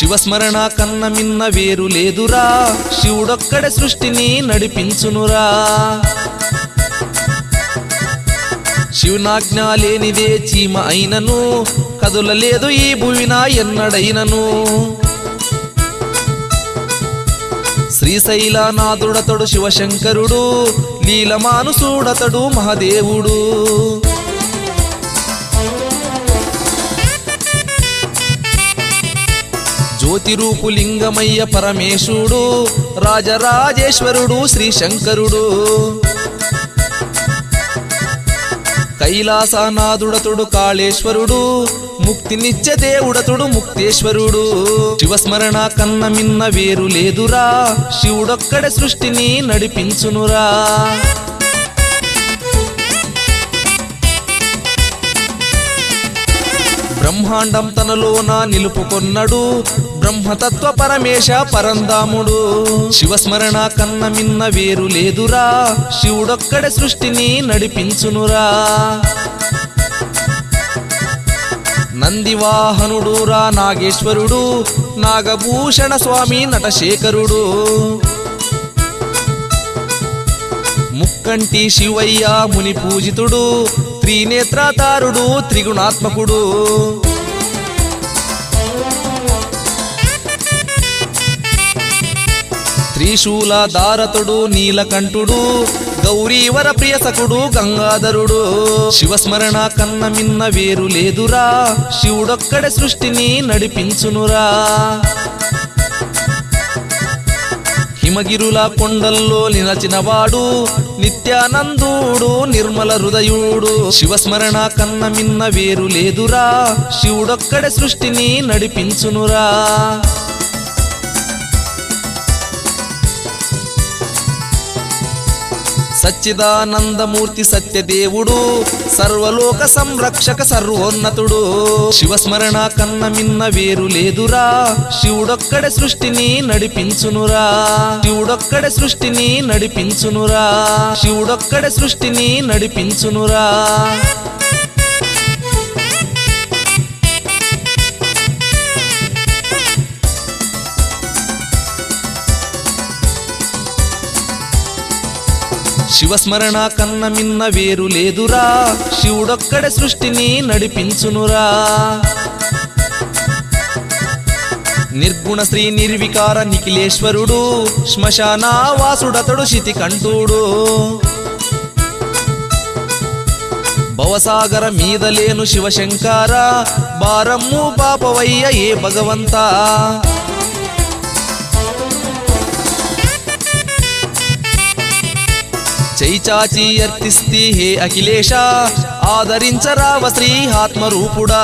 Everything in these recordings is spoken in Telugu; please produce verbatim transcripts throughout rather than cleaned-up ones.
శివస్మరణ కన్న మిన్న వేరు లేదురా, శివుడొక్కడే సృష్టిని నడిపించునురా. శివునాజ్ఞ లేనిదే చీమ అయినను కదులలేదు ఈ భువిన ఎన్నడైనను. శ్రీశైలనాథుడతడు శివశంకరుడు, లీలమానుసూడతడు మహాదేవుడు. జ్యోతిరూపు లింగమయ్య పరమేశుడు, రాజరాజేశ్వరుడు శ్రీశంకరుడు. కైలాసనాథుడతుడు కాళేశ్వరుడు, ముక్తినిచ్చే దేవుడతుడు ముక్తేశ్వరుడు. శివస్మరణ కన్న మిన్న వేరు లేదురా, శివుడొక్కడే సృష్టిని నడిపించునురా. బ్రహ్మాండం తనలోన నిలుపుకొన్నడు, బ్రహ్మతత్వ పరమేశ పరంధాముడు. శివస్మరణ కన్న మిన్న వేరు లేదురా, శివుడొక్కడే సృష్టిని నడిపించునురా. నందివాహనుడు రా నాగేశ్వరుడు, నాగభూషణ స్వామి నటశేఖరుడు. ముక్కంటి శివయ్య ముని పూజితుడు, త్రినేత్రతారుడు త్రిగుణాత్మకుడు. త్రిశూల దారతుడు నీలకంఠుడు, గౌరీవర ప్రియసకుడు గంగాధరుడు. శివస్మరణ కన్న మిన్న వేరు లేదురా, శివుడొక్కడే సృష్టిని నడిపించునురా. హిమగిరుల కొండల్లో నిలచినవాడు, నిత్యానందుడు నిర్మల హృదయుడు. శివస్మరణ కన్న మిన్న వేరు లేదురా, శివుడొక్కడే సృష్టిని నడిపించునురా. సచ్చిదానందమూర్తి సత్యదేవుడు, సర్వలోక సంరక్షక సర్వోన్నతుడు. శివస్మరణ కన్న మిన్న వేరు లేదురా, శివుడొక్కడే సృష్టిని నడిపించునురా. శివుడొక్కడే సృష్టిని నడిపించునురా. శివుడొక్కడే సృష్టిని నడిపించునురా. శివస్మరణ కన్న మిన్న వేరు లేదురా, శివుడొక్కడే సృష్టిని నడిపించునురా. నిర్గుణ శ్రీ నిర్వికార నిఖిలేశ్వరుడు, శ్మశాన వాసుడతడు శితికంఠుడు. భవసాగర మీద లేను శివశంకర, భారమ్ము పాపవయ్య ఏ భగవంతా. చైచాచి అర్తిస్తి హే అఖిలేశ, ఆదరించరావ శ్రీ ఆత్మరూపుడా.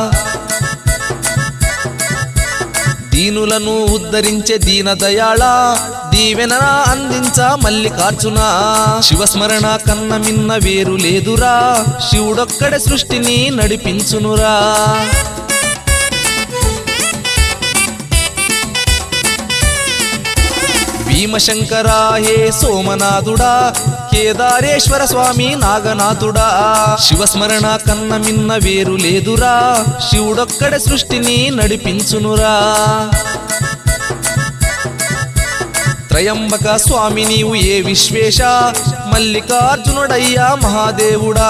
దీనులను ఉద్ధరించే దీన దయాళ, దీవెన అందించ మల్లికార్జున. శివస్మరణ కన్న మిన్న వేరు లేదురా, శివుడొక్కడే సృష్టిని నడిపించునురా. భీమశంకర హే సోమనాథుడా, కేదారేశ్వర స్వామి నాగనాథుడా. శివస్మరణ కన్న మిన్న వేరు లేదురా, శివుడొక్కడే సృష్టిని నడిపించునురా. త్రయంబక స్వామి నీవు ఏ విశ్వేశ, మల్లికార్జునుడయ్యా మహాదేవుడా.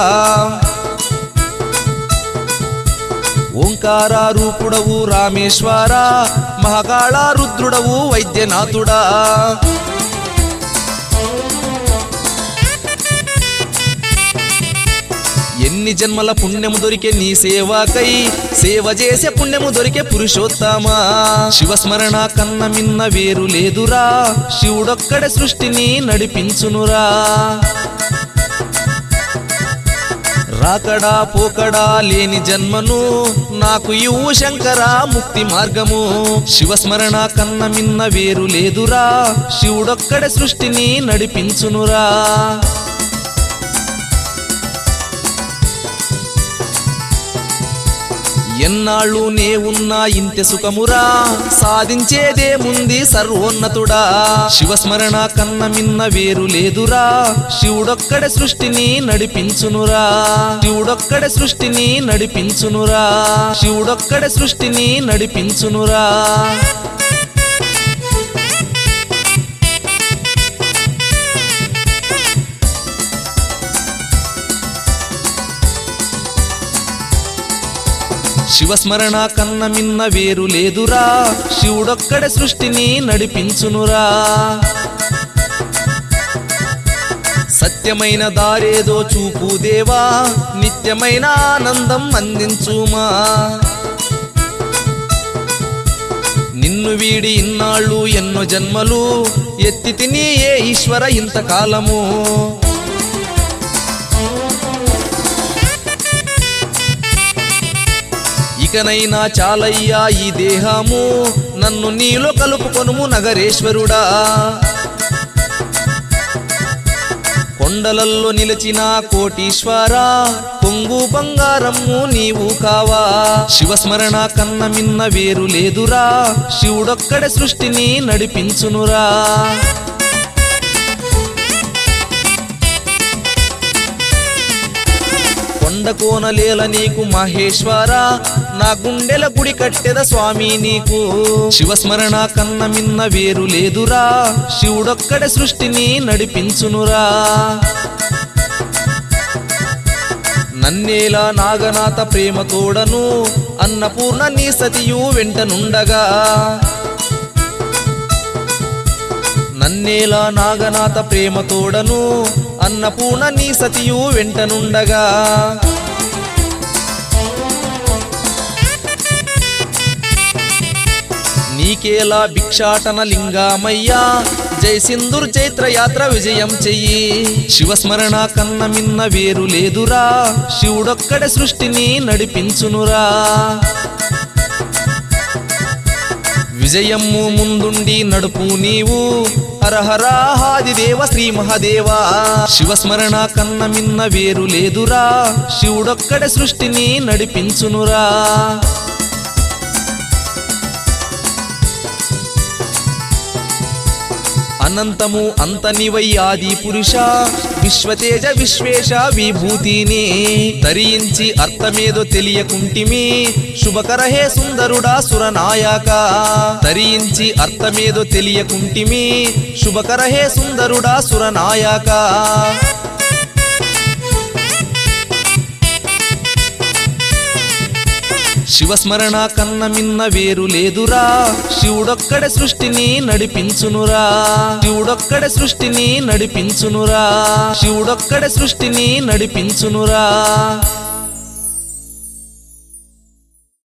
ఓంకార రూపుడవు రామేశ్వర, మహాకాళ రుద్రుడవు వైద్యనాథుడా. ఎన్ని జన్మల పుణ్యము దొరికే నీ సేవకై, సేవ చేసే పుణ్యము దొరికే పురుషోత్తమా. శివస్మరణ కన్న మిన్న వేరు లేదురా, శివుడొక్కడే సృష్టిని నడిపించునురా. రాకడా పోకడా లేని జన్మను నాకు ఇవ్వు శంకర ముక్తి మార్గము. శివస్మరణ కన్న మిన్న వేరు లేదురా, శివుడొక్కడే సృష్టిని నడిపించునురా. ఎన్నాళ్ళు నే ఉన్నా ఇంతే సుఖమురా సాధించేదేముంది సర్వోన్నతుడా శివస్మరణ కన్న మిన్న వేరు లేదురా శివుడొక్కడే సృష్టిని నడిపించునురా శివుడొక్కడే సృష్టిని నడిపించునురా శివుడొక్కడే సృష్టిని నడిపించునురా శివస్మరణ కన్న మిన్న వేరు లేదురా శివుడొక్కడే సృష్టిని నడిపించునురా సత్యమైన దారేదో చూపు దేవా నిత్యమైన ఆనందం అందించుమా నిన్ను వీడి ఇన్నాళ్ళు ఎన్నో జన్మలు ఎత్తి తిని ఏ ఈశ్వర ఇంతకాలము ఇకనైనా చాలయ్యా ఈ దేహము నన్ను నీలో కలుపుకొనుము నగరేశ్వరుడా కొండలల్లో నిలిచిన కోటీశ్వరా పొంగు బంగారము నీవు కావా శివస్మరణ కన్న మిన్న వేరు లేదురా శివుడొక్కడే సృష్టిని నడిపించునురా కొండకోనలేల నీకు మహేశ్వరా నా గుండెల గుడి కట్టెద స్వామి నీకు శివస్మరణ కన్న మిన్న వేరు లేదురా శివుడొక్కడే సృష్టిని నడిపించునురా నన్నేలా నాగనాథ ప్రేమ తోడను అన్నపూర్ణ నీ సతియు వెంటనుండగా నన్నేలా నాగనాథ ప్రేమ తోడను అన్నపూర్ణ నీ సతియు వెంటనుండగా నీకేలా భిక్షాటన లింగామయ్యా జై సింధూర్ చైత్ర యాత్ర విజయం చెయ్యి శివస్మరణ కన్న మిన్న వేరు లేదురా శివుడొక్కడే సృష్టిని నడిపించునురా విజయము ముందుండి నడుపు నీవు హరహరాహాదిదేవ శ్రీ మహాదేవా శివస్మరణ కన్న మిన్న వేరు లేదురా శివుడొక్కడే సృష్టిని నడిపించునురా అనంతము అంతనివై ఆది పురుష విశ్వతేజ విశ్వేశ విభూతిని ధరించి అర్థమేదో తెలియకుంటిమి శుభకరహే సుందరుడా సురనాయక ధరించి అర్థమేదో తెలియకుంటిమి శుభకరహే సుందరుడా సురనాయక శివస్మరణ కన్న మిన్న వేరు లేదురా శివుడొక్కడే సృష్టిని నడిపించునురా శివుడొక్కడే సృష్టిని నడిపించునురా శివుడొక్కడే సృష్టిని నడిపించునురా